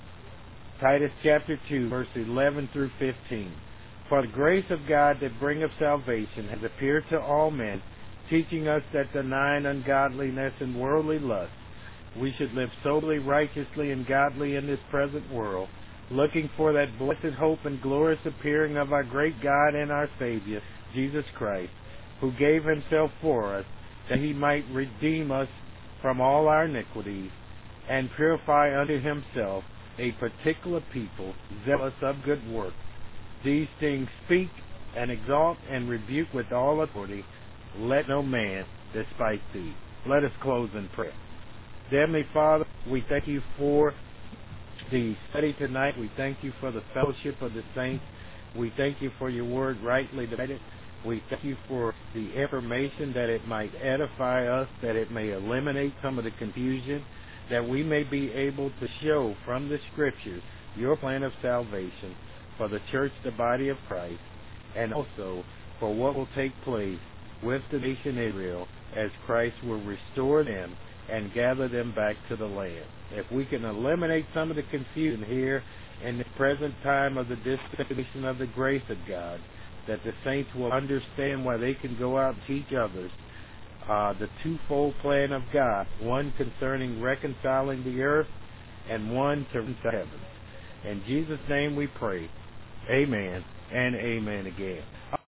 Titus chapter 2, verse 11 through 15. For the grace of God that bringeth salvation has appeared to all men, teaching us that denying ungodliness and worldly lust, we should live soberly, righteously, and godly in this present world, looking for that blessed hope and glorious appearing of our great God and our Savior, Jesus Christ, who gave himself for us, that he might redeem us from all our iniquities, and purify unto himself a particular people, zealous of good works. These things speak and exalt and rebuke with all authority. Let no man despise thee. Let us close in prayer. Dear Heavenly Father, we thank you for the study tonight. We thank you for the fellowship of the saints. We thank you for your word rightly divided. We thank you for the information that it might edify us, that it may eliminate some of the confusion, that we may be able to show from the Scriptures your plan of salvation for the church, the body of Christ, and also for what will take place with the nation Israel as Christ will restore them and gather them back to the land. If we can eliminate some of the confusion here in the present time of the dispensation of the grace of God, that the saints will understand why they can go out and teach others the twofold plan of God, one concerning reconciling the earth and one to reconcile heaven. In Jesus' name we pray. Amen and amen again.